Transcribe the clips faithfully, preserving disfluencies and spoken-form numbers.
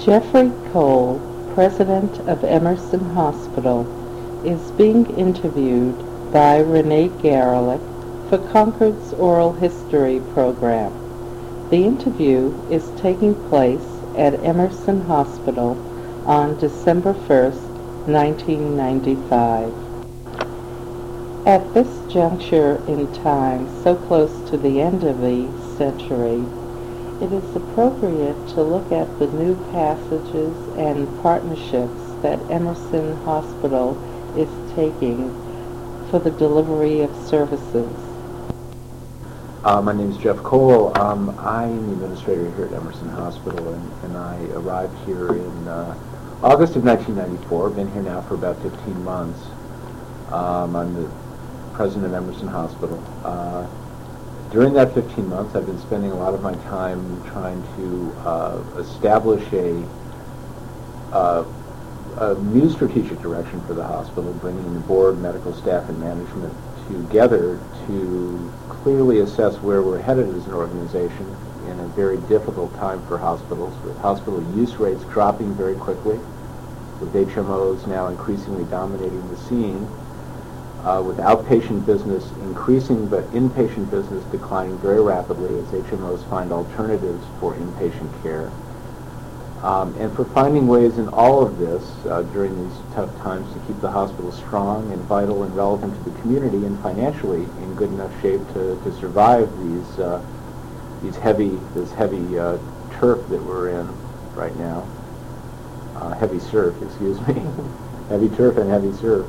Jeffrey Cole, president of Emerson Hospital, is being interviewed by Renee Garelick for Concord's Oral History program. The interview is taking place at Emerson Hospital on December first, nineteen ninety-five. At this juncture in time, so close to the end of the century, it is appropriate to look at the new passages and partnerships that Emerson Hospital is taking for the delivery of services. Uh, my name is Jeff Cole. Um, I am the administrator here at Emerson Hospital, and, and I arrived here in uh, August of nineteen ninety-four. I've been here now for about fifteen months. Um, I'm the president of Emerson Hospital. Uh, During that fifteen months, I've been spending a lot of my time trying to uh, establish a, uh, a new strategic direction for the hospital, bringing the board, medical staff, and management together to clearly assess where we're headed as an organization in a very difficult time for hospitals, with hospital use rates dropping very quickly, with H M Os now increasingly dominating the scene, Uh, with outpatient business increasing, but inpatient business declining very rapidly as H M Os find alternatives for inpatient care. Um, and for finding ways in all of this uh, during these tough times to keep the hospital strong and vital and relevant to the community and financially in good enough shape to, to survive these uh, these heavy this heavy uh, turf that we're in right now. Uh, heavy surf, excuse me. Heavy turf and heavy surf.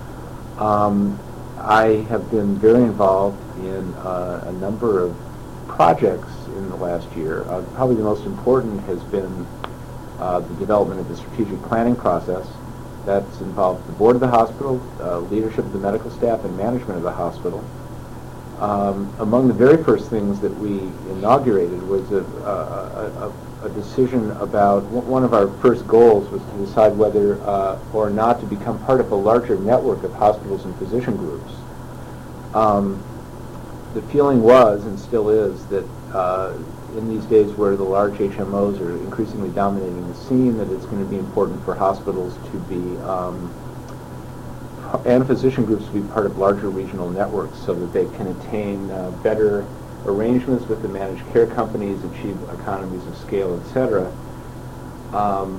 Um, I have been very involved in uh, a number of projects in the last year. Uh, probably the most important has been uh, the development of the strategic planning process. That's involved the board of the hospital, uh, leadership of the medical staff, and management of the hospital. Um, among the very first things that we inaugurated was a, a, a, a decision about, one of our first goals was to decide whether uh, or not to become part of a larger network of hospitals and physician groups. Um, the feeling was, and still is, that uh, in these days where the large H M Os are increasingly dominating the scene, that it's going to be important for hospitals to be um, and physician groups to be part of larger regional networks so that they can attain uh, better arrangements with the managed care companies, achieve economies of scale, et cetera. Um,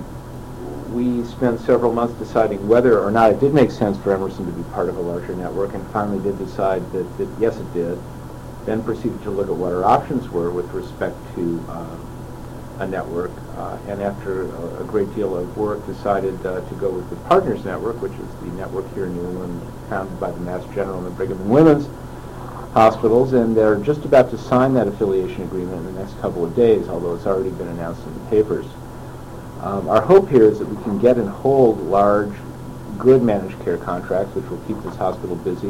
we spent several months deciding whether or not it did make sense for Emerson to be part of a larger network, and finally did decide that, that yes, it did. Then proceeded to look at what our options were with respect to um, a network, uh, and after a, a great deal of work decided uh, to go with the Partners Network, which is the network here in New England founded by the Mass General and the Brigham and Women's hospitals, and they're just about to sign that affiliation agreement in the next couple of days, although it's already been announced in the papers. Um, our hope here is that we can get and hold large, good managed care contracts, which will keep this hospital busy,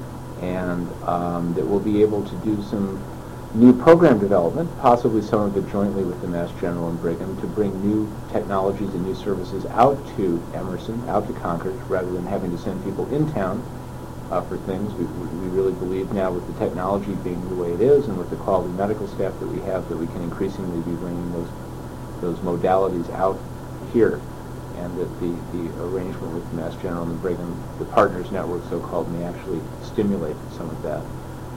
and um, that we'll be able to do some new program development, possibly some of it jointly with the Mass General and Brigham, to bring new technologies and new services out to Emerson, out to Concord, rather than having to send people in town uh, for things. We, we really believe now, with the technology being the way it is and with the quality medical staff that we have, that we can increasingly be bringing those those modalities out here, and that the, the arrangement with Mass General and Brigham, the Partners Network so-called, may actually stimulate some of that.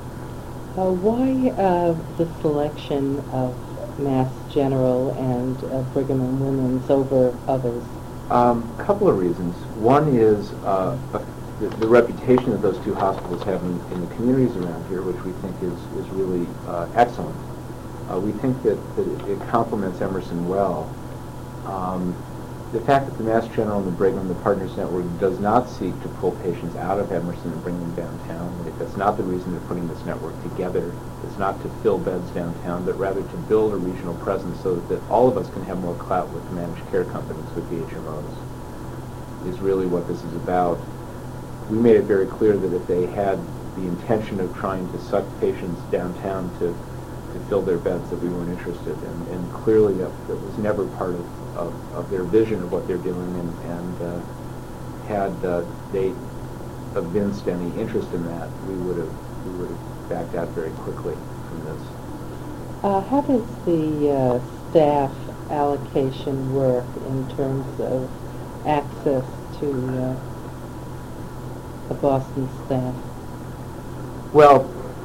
Uh, why uh, the selection of Mass General and uh, Brigham and Women's over others? A um, couple of reasons. One is uh, the, the reputation that those two hospitals have in, in the communities around here, which we think is, is really uh, excellent. Uh, we think that, that it, it complements Emerson well. Um, the fact that the Mass General and the Brigham, the Partners Network, does not seek to pull patients out of Emerson and bring them downtown. That's not the reason they're putting this network together. It's not to fill beds downtown, but rather to build a regional presence so that, that all of us can have more clout with the managed care companies, with the H M Os, is really what this is about. We made it very clear that if they had the intention of trying to suck patients downtown to to fill their beds, that we weren't interested, and, and clearly that, that was never part of, of, of their vision of what they're doing, and, and uh, had uh, they evinced any interest in that, we would have we would have backed out very quickly from this. Uh, how does the uh, staff allocation work in terms of access to uh, the Boston staff? Well,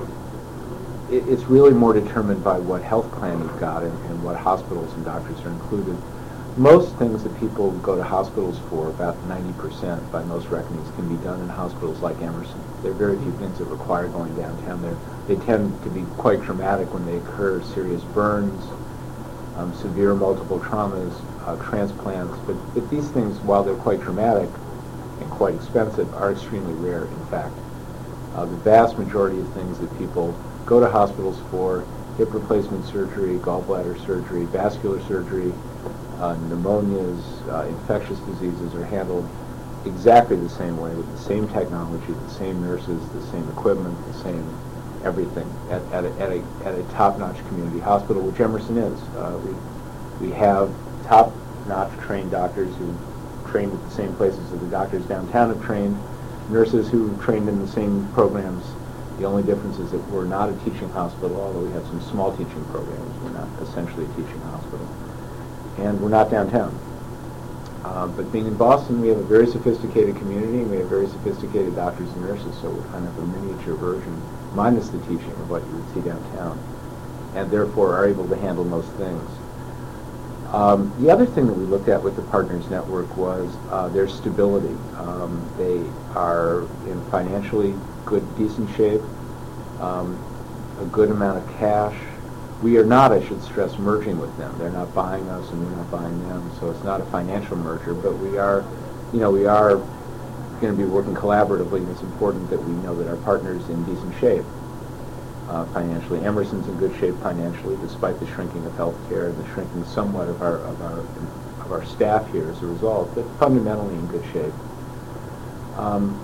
it, it's really more determined by what health plan you've got and, and what hospitals and doctors are included. Most things that people go to hospitals for, about ninety percent by most reckonings, can be done in hospitals like Emerson. There are very few things that require going downtown there. They tend to be quite traumatic when they occur: serious burns, um, severe multiple traumas, uh, transplants. But, but these things, while they're quite traumatic and quite expensive, are extremely rare, in fact. Uh, the vast majority of things that people go to hospitals for, hip replacement surgery, gallbladder surgery, vascular surgery, uh, pneumonias, uh, infectious diseases, are handled exactly the same way, with the same technology, the same nurses, the same equipment, the same everything, at, at, a, at, a, at a top-notch community hospital, which Emerson is. Uh, we, we have top-notch trained doctors who trained at the same places that the doctors downtown have trained, nurses who trained in the same programs. The only difference is that we're not a teaching hospital, although we have some small teaching programs. We're not essentially a teaching hospital. And we're not downtown. Uh, but being in Boston, we have a very sophisticated community, and we have very sophisticated doctors and nurses, so we're kind of a miniature version, minus the teaching, of what you would see downtown, and therefore are able to handle most things. Um, the other thing that we looked at with the Partners Network was uh, their stability. Um, they are in financially good, decent shape, um, a good amount of cash. We are not, I should stress, merging with them. They're not buying us and we're not buying them, so it's not a financial merger, but we are, you know, we are going to be working collaboratively, and it's important that we know that our partner's in decent shape uh, financially. Emerson's in good shape financially, despite the shrinking of healthcare and the shrinking somewhat of our of our of our staff here as a result, but fundamentally in good shape. Um,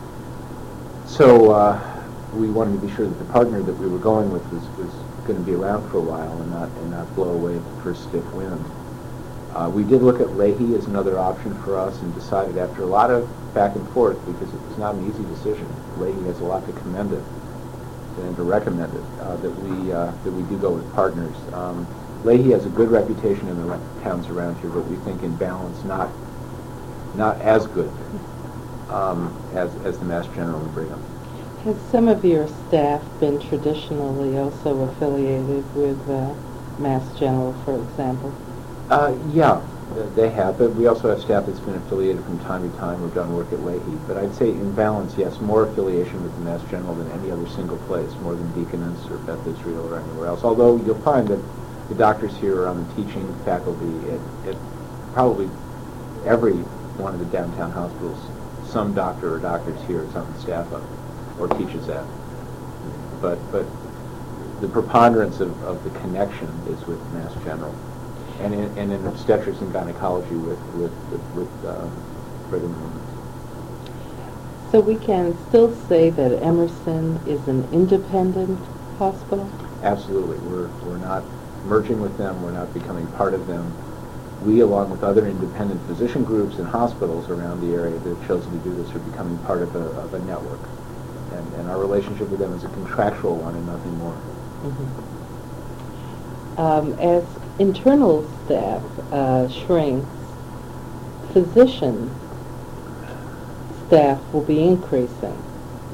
so uh, we wanted to be sure that the partner that we were going with was, was going to be around for a while and not and not blow away at the first stiff wind. Uh, we did look at Leahy as another option for us and decided after a lot of back and forth, because it was not an easy decision. Leahy has a lot to commend it and to recommend it, uh, that we uh, that we do go with Partners. Um, Leahy has a good reputation in the towns around here, but we think in balance not not as good um, as as the Mass General and Brigham. Has some of your staff been traditionally also affiliated with uh, Mass General, for example? Uh, yeah, they have, but we also have staff that's been affiliated from time to time or done work at Leahy. But I'd say in balance, yes, more affiliation with the Mass General than any other single place, more than Deaconess or Beth Israel or anywhere else. Although you'll find that the doctors here are on the teaching faculty at, at probably every one of the downtown hospitals. Some doctor or doctors here is on the staff of or teaches that. But but the preponderance of, of the connection is with Mass General. And in, and in obstetrics and gynecology with with with, with uh, Brigham and Women's. So we can still say that Emerson is an independent hospital? Absolutely. We're we're not merging with them. We're not becoming part of them. We, along with other independent physician groups and hospitals around the area that have chosen to do this, are becoming part of a of a network. And, and our relationship with them is a contractual one and nothing more. Mm-hmm. Um, as internal staff uh, shrinks, physician staff will be increasing.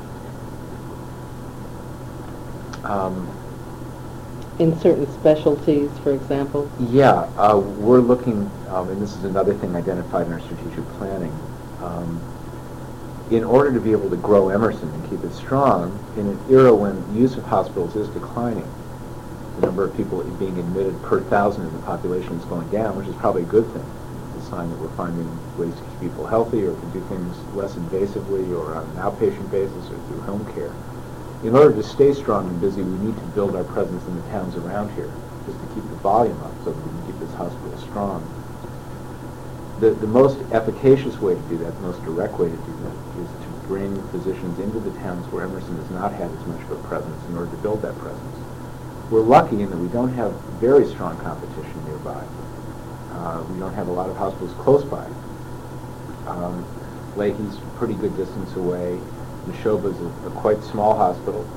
Um, in certain specialties, for example? Yeah, uh, we're looking, um, and this is another thing identified in our strategic planning. Um, in order to be able to grow Emerson and keep it strong, in an era when the use of hospitals is declining, the number of people being admitted per thousand of the population is going down, which is probably a good thing. It's a sign that we're finding ways to keep people healthy or to do things less invasively or on an outpatient basis or through home care. In order to stay strong and busy, we need to build our presence in the towns around here, just to keep the volume up so that we can keep this hospital strong. The, the most efficacious way to do that, the most direct way to do that, is to bring physicians into the towns where Emerson has not had as much of a presence in order to build that presence. We're lucky in that we don't have very strong competition nearby. Uh, we don't have a lot of hospitals close by. Um, Leahy's a pretty good distance away. Neshoba's a, a quite small hospital.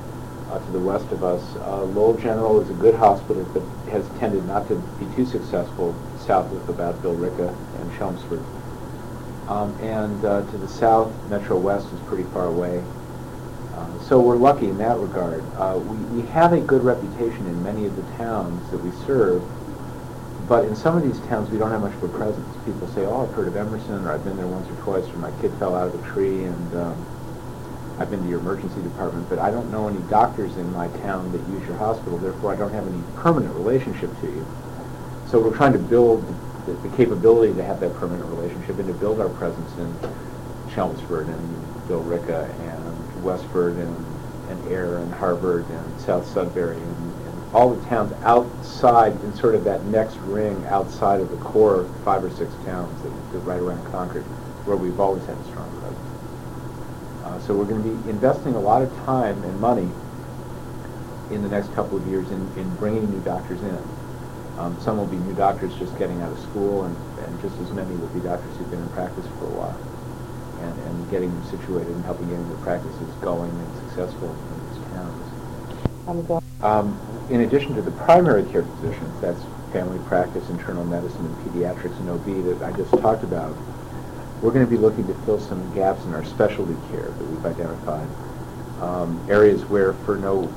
uh, to the west of us. Uh, Lowell General is a good hospital, but has tended not to be too successful south of about Billerica and Chelmsford. Um, and uh, to the south, Metro West is pretty far away. Uh, so we're lucky in that regard. Uh, we, we have a good reputation in many of the towns that we serve, but in some of these towns we don't have much of a presence. People say, oh, I've heard of Emerson, or I've been there once or twice, or my kid fell out of a tree, and um, I've been to your emergency department, but I don't know any doctors in my town that use your hospital, therefore I don't have any permanent relationship to you. So we're trying to build the, the capability to have that permanent relationship and to build our presence in Chelmsford and Billerica and Westford and, and Ayr and Harvard and South Sudbury and, and all the towns outside, in sort of that next ring outside of the core five or six towns that, that right around Concord, where we've always had a strong presence. Uh, so we're going to be investing a lot of time and money in the next couple of years in, in bringing new doctors in. Um, some will be new doctors just getting out of school, and, and just as many will be doctors who've been in practice for a while, and, and getting them situated and helping getting their practices going and successful in these towns. I'm going. Um, in addition to the primary care physicians, that's family practice, internal medicine, and pediatrics and O B that I just talked about, we're going to be looking to fill some gaps in our specialty care that we've identified. Um, areas where, for no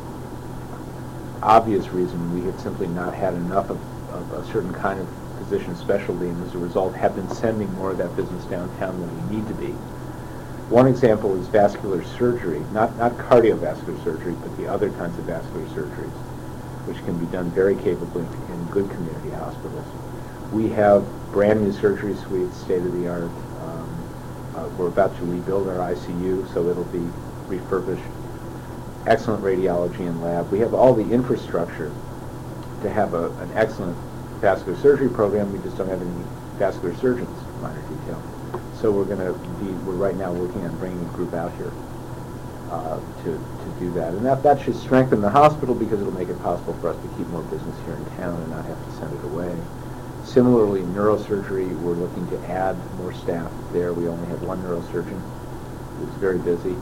obvious reason, we have simply not had enough of, of a certain kind of physician specialty, and as a result have been sending more of that business downtown than we need to be. One example is vascular surgery, not, not cardiovascular surgery, but the other kinds of vascular surgeries, which can be done very capably in good community hospitals. We have brand new surgery suites, state-of-the-art. Um, uh, we're about to rebuild our I C U, so it'll be refurbished. Excellent radiology and lab. We have all the infrastructure to have a, an excellent vascular surgery program. We just don't have any vascular surgeons, minor detail. So we're going to be, we're right now working on bringing a group out here uh, to, to do that. And that, that should strengthen the hospital because it'll make it possible for us to keep more business here in town and not have to send it away. Similarly, neurosurgery, we're looking to add more staff there. We only have one neurosurgeon who's very busy.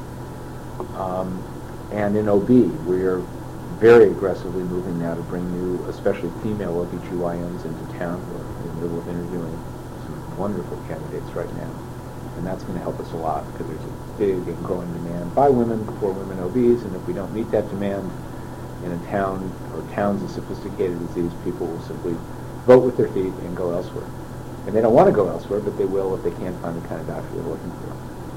Um, and in O B, we're very aggressively moving now to bring new, especially female O B G Y Ns into town. We're in the middle of interviewing some wonderful candidates right now. And that's going to help us a lot because there's a big and growing demand by women for women O Bs, and if we don't meet that demand in a town or towns as sophisticated as these, people will simply vote with their feet and go elsewhere. And they don't want to go elsewhere, but they will if they can't find the kind of doctor they're looking for.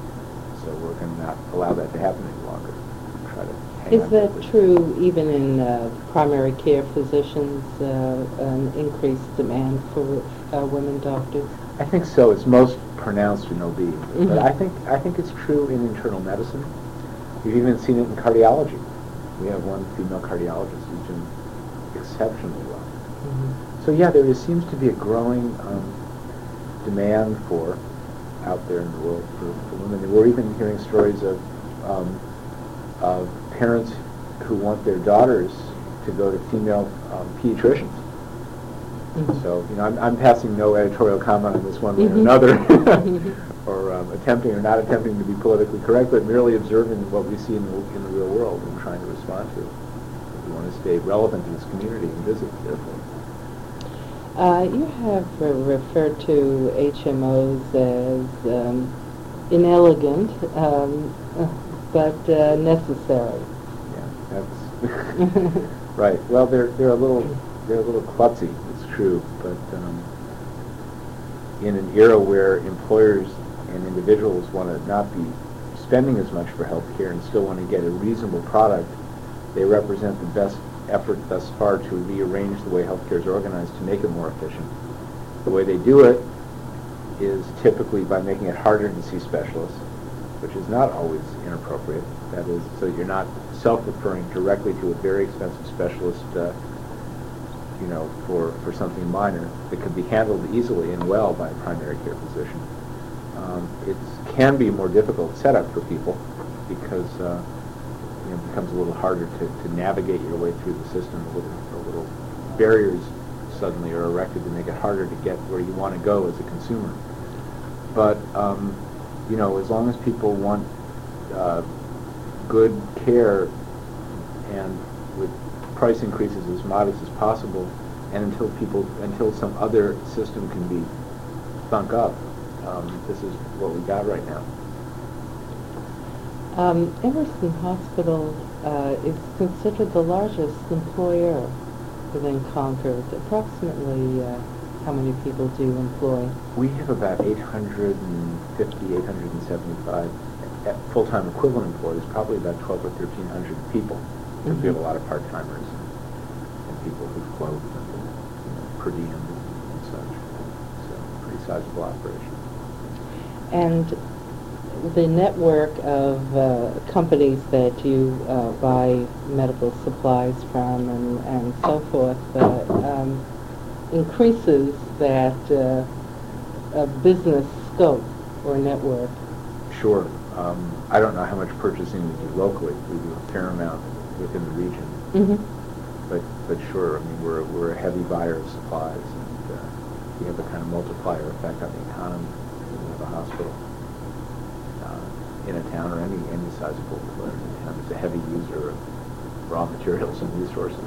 So we're going to not allow that to happen any longer. Try to hang Is on that to it. true even in uh, primary care physicians, uh, an increased demand for uh, women doctors? I think so. It's most pronounced in O B, Mm-hmm. but I think I think it's true in internal medicine. We've even seen it in cardiology. We have one female cardiologist who's doing exceptionally well. Mm-hmm. So yeah, there is, seems to be a growing um, demand for out there in the world for, for women. We're even hearing stories of um, of parents who want their daughters to go to female um, pediatricians. Mm-hmm. So, you know, I'm, I'm passing no editorial comment on this one way or Mhm. another, Mhm. or um, attempting or not attempting to be politically correct, but merely observing what we see in the, in the real world and trying to respond to it. We want to stay relevant to this community and visit, therefore. Uh, you have uh, referred to H M Os as um, inelegant, um, but uh, necessary. Yeah, that's right. Well, they're they're a little they're a little klutzy. It's true, but um, in an era where employers and individuals want to not be spending as much for health care and still want to get a reasonable product, they represent the best effort thus far to rearrange the way healthcare is organized to make it more efficient. The way they do it is typically by making it harder to see specialists, which is not always inappropriate. That is, so you're not self-referring directly to a very expensive specialist, uh, you know, for, for something minor that could be handled easily and well by a primary care physician. Um, it can be a more difficult setup for people because uh, you know, it becomes a little harder to, to navigate your way through the system. A little, a little barriers suddenly are erected to make it harder to get where you want to go as a consumer. But um, you know, as long as people want uh, good care and with price increases as modest as possible, and until people, until some other system can be thunk up, um, this is what we got right now. Um, Emerson Hospital uh, is considered the largest employer within Concord. Approximately uh, how many people do you employ? We have about eight hundred fifty, eight hundred seventy-five at full-time equivalent employees, probably about twelve or thirteen hundred people. Mm-hmm. We have a lot of part-timers and, and people who float and, you know, per diem and such. So, pretty sizable operation. And the network of uh, companies that you uh, buy medical supplies from and, and so forth uh, um, increases that uh, uh, business scope or network. Sure. Um, I don't know how much purchasing we do locally. We do a fair amount within the region. Mm-hmm. But but sure, I mean, we're, we're a heavy buyer of supplies, and uh, we have a kind of multiplier effect on the economy when we have a hospital uh, in a town, or any, any sizable employer in a town. It's a heavy user of raw materials and resources.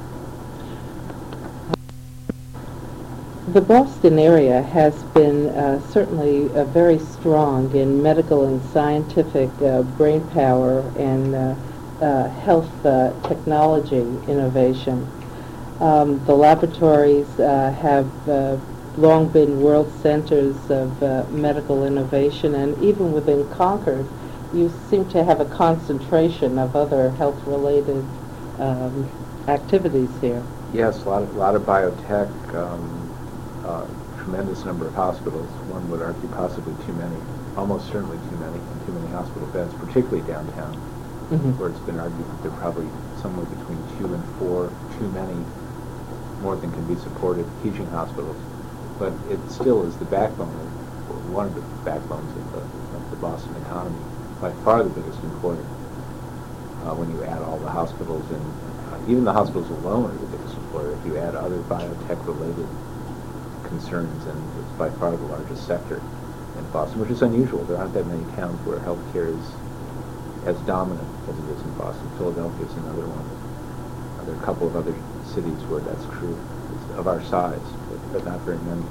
The Boston area has been uh, certainly uh, very strong in medical and scientific uh, brain power and uh, uh, health uh, technology innovation. Um, the laboratories uh, have uh, long been world centers of uh, medical innovation, and even within Concord, you seem to have a concentration of other health-related um, activities here. Yes, a lot of, a lot of biotech. Um, Uh, tremendous number of hospitals. One would argue possibly too many, almost certainly too many, too many hospital beds, particularly downtown, mm-hmm. where it's been argued that there are probably somewhere between two and four, too many, more than can be supported, teaching hospitals. But it still is the backbone, of, one of the backbones of the, of the Boston economy, by far the biggest employer. Uh, when you add all the hospitals, and uh, even the hospitals alone are the biggest employer. If you add other biotech-related concerns, and it's by far the largest sector in Boston, which is unusual. There aren't that many towns where healthcare is as dominant as it is in Boston. Philadelphia is another one. Uh, there are a couple of other cities where that's true, it's of our size, but, but not very many.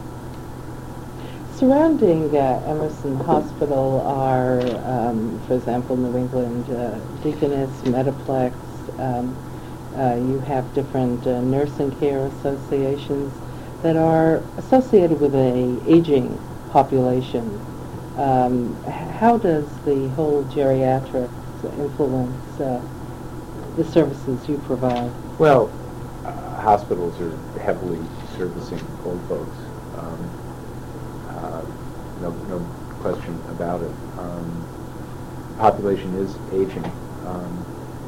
Surrounding uh, Emerson Hospital are, um, for example, New England uh, Deaconess, Metaplex. Um, uh, you have different uh, nursing care associations that are associated with a aging population. Um, how does the whole geriatrics influence uh, the services you provide? Well, uh, hospitals are heavily servicing old folks. Um, uh, no, no question about it. Um, population is aging, um,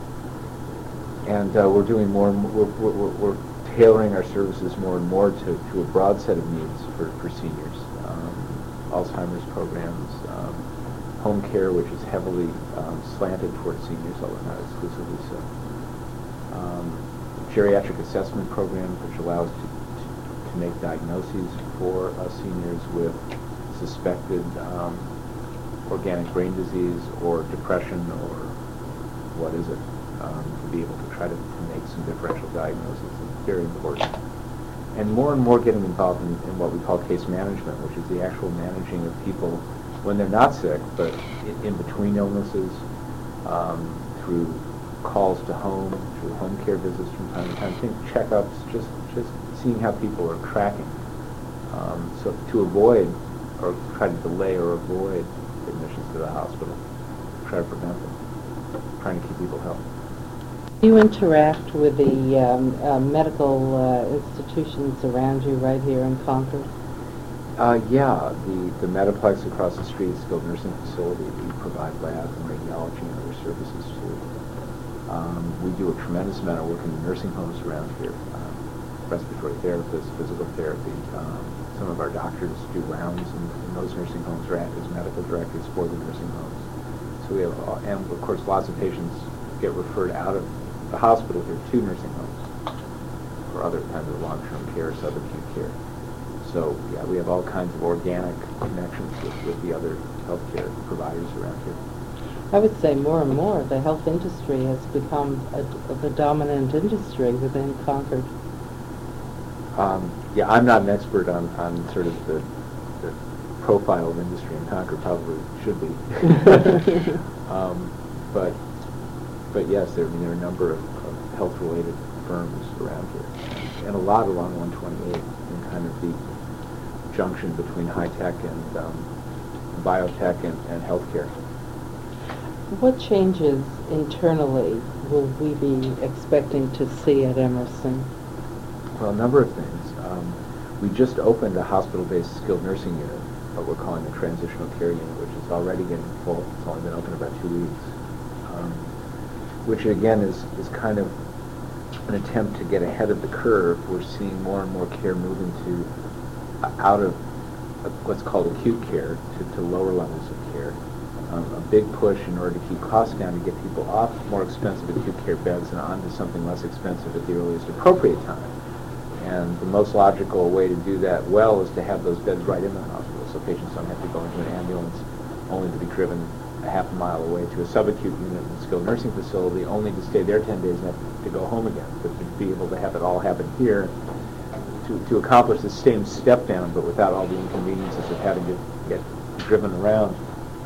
and uh, we're doing more. And more we're, we're, we're tailoring our services more and more to, to a broad set of needs for, for seniors. Um, Alzheimer's programs, um, home care, which is heavily um, slanted towards seniors, although not exclusively so. Um, geriatric assessment programs, which allow us to, to, to make diagnoses for uh, seniors with suspected um, organic brain disease or depression, or what is it, um, to be able to try to, to make some differential diagnoses. Very important. And more and more getting involved in, in what we call case management, which is the actual managing of people when they're not sick, but in, in between illnesses, um, through calls to home, through home care visits from time to time, think checkups, just just seeing how people are tracking. Um, so to avoid, or try to delay or avoid admissions to the hospital, try to prevent them, trying to keep people healthy. You interact with the um, uh, medical uh, institutions around you right here in Concord? Uh, yeah, the, the Metaplex across the street, skilled nursing facility, we provide lab and radiology and other services to. Um, we do a tremendous amount of work in the nursing homes around here. Um, respiratory therapists, physical therapy. Um, some of our doctors do rounds in, in those nursing homes or act as medical directors for the nursing homes. So we have, uh, and of course lots of patients get referred out of the hospital here to nursing homes for other kinds of long-term care, subacute care. So yeah, we have all kinds of organic connections with, with the other healthcare providers around here. I would say more and more the health industry has become a, the dominant industry within Concord. Um, yeah, I'm not an expert on, on sort of the, the profile of industry in Concord, probably should be. um, but but yes, there, I mean, there are a number of, of health-related firms around here, and a lot along one twenty-eight in kind of the junction between high-tech and um, biotech and, and healthcare. What changes internally will we be expecting to see at Emerson? Well, a number of things. Um, we just opened a hospital-based skilled nursing unit, what we're calling the transitional care unit, which is already getting full. It's only been open about two weeks. Um, which again is, is kind of an attempt to get ahead of the curve. We're seeing more and more care moving to uh, out of uh, what's called acute care to, to lower levels of care. Um, a big push in order to keep costs down to get people off more expensive acute care beds and onto something less expensive at the earliest appropriate time. And the most logical way to do that well is to have those beds right in the hospital, so patients don't have to go into an ambulance only to be driven a half a mile away to a subacute unit in a skilled nursing facility, only to stay there ten days and have to go home again. But to be able to have it all happen here, to, to accomplish the same step down, but without all the inconveniences of having to get driven around.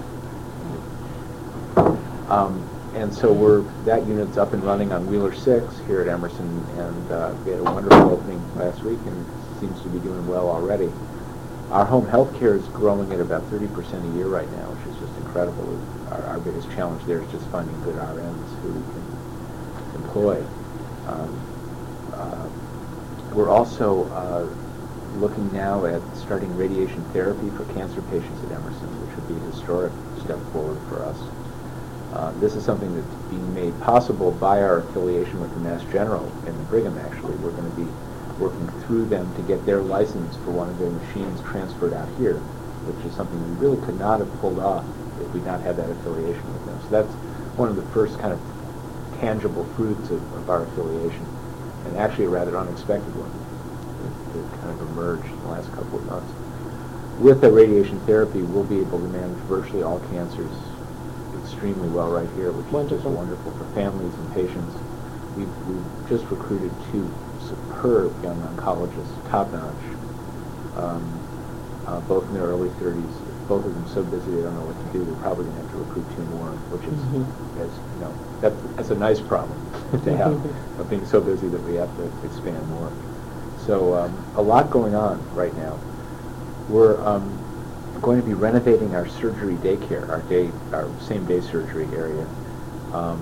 Um, and so we're, that unit's up and running on Wheeler six here at Emerson, and uh, we had a wonderful opening last week and seems to be doing well already. Our home health care is growing at about thirty percent a year right now, which is just incredible. Our, our biggest challenge there is just finding good R Ns who we can employ. Um, uh, we're also uh, looking now at starting radiation therapy for cancer patients at Emerson, which would be a historic step forward for us. Uh, this is something that's being made possible by our affiliation with the Mass General and the Brigham, actually. We're going to be working through them to get their license for one of their machines transferred out here, which is something we really could not have pulled off if we not had that affiliation with them. So that's one of the first kind of tangible fruits of, of our affiliation, and actually a rather unexpected one that, that kind of emerged in the last couple of months. With the radiation therapy, we'll be able to manage virtually all cancers extremely well right here, which wonderful. is just wonderful for families and patients. We've, we've just recruited two superb young oncologists, top-notch, um, uh, both in their early thirties. Both of them so busy they don't know what to do. We're probably going to have to recruit two more, which is, mm-hmm. is you know, that, that's a nice problem to have, of being so busy that we have to expand more. So um, a lot going on right now. We're um, going to be renovating our surgery daycare, our day, our same-day surgery area um,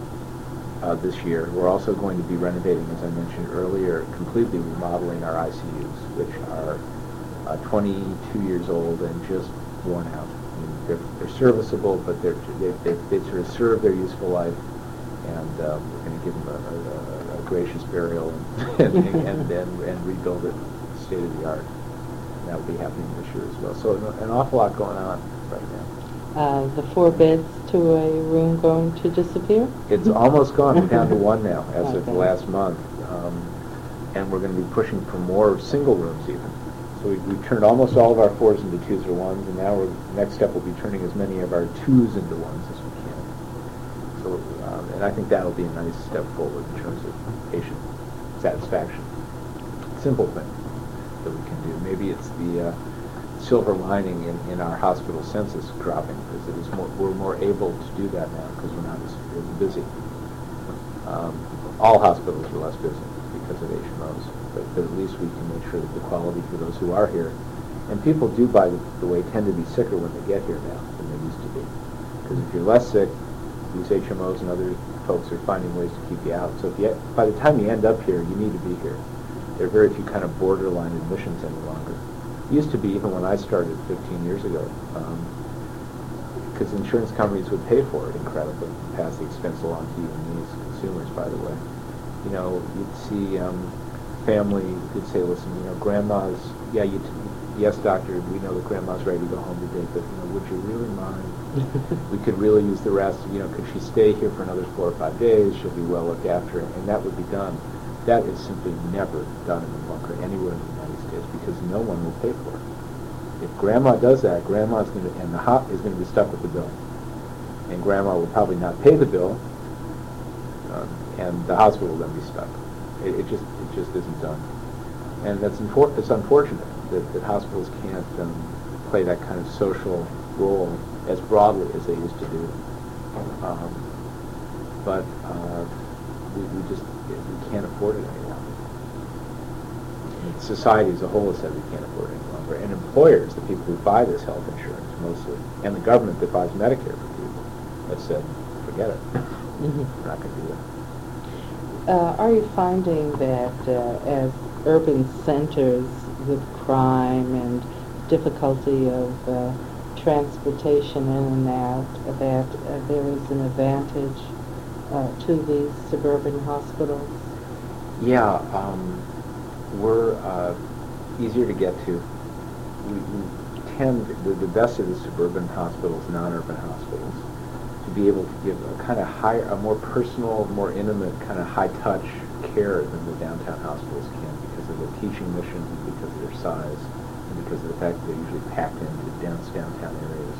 uh, this year. We're also going to be renovating, as I mentioned earlier, completely remodeling our I C Us, which are uh, twenty-two years old and just worn out. I mean, they're, they're serviceable, but they're, they, they, they sort of serve their useful life, and uh, we're going to give them a, a, a gracious burial and, and, and, and, and rebuild it state-of-the-art. That will be happening this year as well. So an, an awful lot going on right now. Uh, the four beds to a room going to disappear? It's almost gone. We're down to one now as okay. of the last month. Um, and we're going to be pushing for more single rooms even. So we, we've turned almost all of our fours into twos or ones, and now we're, the next step will be turning as many of our twos into ones as we can. So, um, and I think that'll be a nice step forward in terms of patient satisfaction. Simple thing that we can do. Maybe it's the uh, silver lining in, in our hospital census dropping, because it is more, we're more able to do that now because we're not as, as busy. Um, all hospitals are less busy because of H M Os, but, but at least we can make sure that the quality for those who are here, and people do, by the, the way, tend to be sicker when they get here now than they used to be. Because if you're less sick, these H M Os and other folks are finding ways to keep you out. So if you, by the time you end up here, you need to be here. There are very few kind of borderline admissions any longer. It used to be, even when I started fifteen years ago, because um, insurance companies would pay for it incredibly, pass the expense along to you and me as consumers, by the way. You know, you'd see um, family who'd say, listen, you know, grandma's, yeah, you t- yes, doctor, we know that grandma's ready to go home today, but, you know, would you really mind? We could really use the rest, you know, could she stay here for another four or five days? She'll be well looked after, and that would be done. That is simply never done in the bunker anywhere in the United States because no one will pay for it. If grandma does that, grandma's going to, and the hop is going to be stuck with the bill. and Grandma will probably not pay the bill, um, and the hospital will then be stuck. It, it just it just isn't done, and that's infor- it's unfortunate that, that hospitals can't um, play that kind of social role as broadly as they used to do. Um, but uh, we, we just we can't afford it anymore. And society as a whole has said we can't afford it any longer, and employers, the people who buy this health insurance mostly, and the government that buys Medicare for people, have said, forget it. Mm-hmm. We're not going to do that. Uh, are you finding that uh, as urban centers with crime and difficulty of uh, transportation in and out, that uh, there is an advantage uh, to these suburban hospitals? Yeah, um, we're uh, easier to get to. We, we tend, the, the best of the suburban hospitals, non-urban hospitals, to be able to give a kind of higher, a more personal, more intimate, kind of high-touch care than the downtown hospitals can because of their teaching mission, and because of their size, and because of the fact that they're usually packed into dense downtown areas.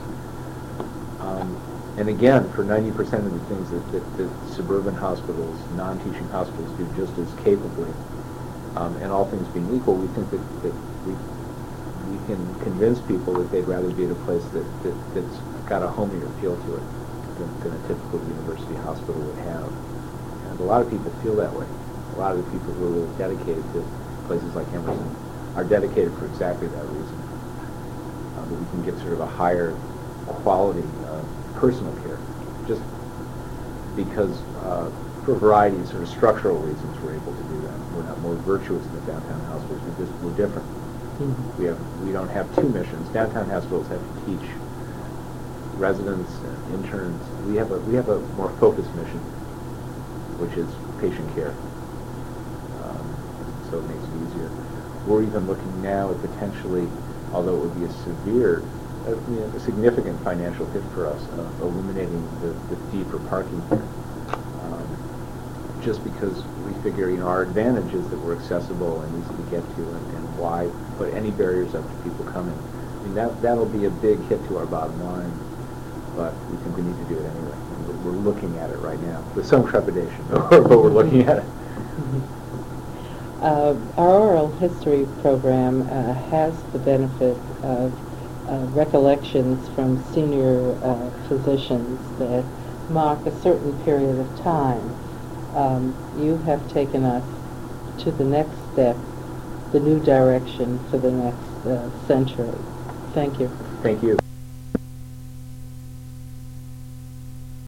Um, and again, for ninety percent of the things that, that, that suburban hospitals, non-teaching hospitals do just as capably, um, and all things being equal, we think that, that we, we can convince people that they'd rather be at a place that, that, that's got a homier feel to it than, than a typical university hospital would have. And a lot of people feel that way. A lot of the people who are really dedicated to places like Emerson are dedicated for exactly that reason. Uh, that we can get sort of a higher quality of personal care, just because uh, for a variety of sort of structural reasons we're able to do that. We're not more virtuous than the downtown hospitals. We're just we're different. Mm-hmm. We have we don't have two missions. Downtown hospitals have to teach residents and interns. We have a we have a more focused mission, which is patient care. Um, so it makes it easier. We're even looking now at potentially, although it would be a severe, uh, you know, a significant financial hit for us, uh, eliminating the, the fee for parking here. Um, just because we figure, you know, our advantage is that we're accessible and easy to get to, and, and why put any barriers up to people coming. I mean, that, that'll be a big hit to our bottom line, but we think we need to do it anyway. We're, we're looking at it right now, with some trepidation, but we're looking at it. Uh, our oral history program uh, has the benefit of uh, recollections from senior uh, physicians that mark a certain period of time. Um, you have taken us to the next step, the new direction for the next uh, century. Thank you. Thank you.